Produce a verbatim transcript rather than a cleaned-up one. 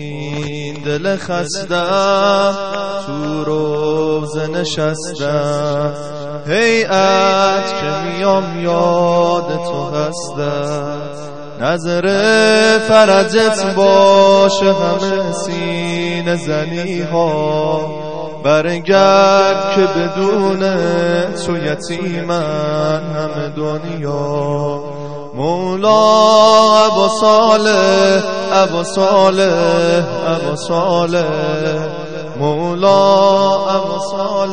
این دل خستم تو روزه نشستم، هیئت که میام یاد تو هستم. نظر فرجت باشه همه سینه زنی ها، برگرد که بدون تو یتیمن همه دنیا. مولا ابا صالح ابا صالح ابا صالح، مولا ابا صالح.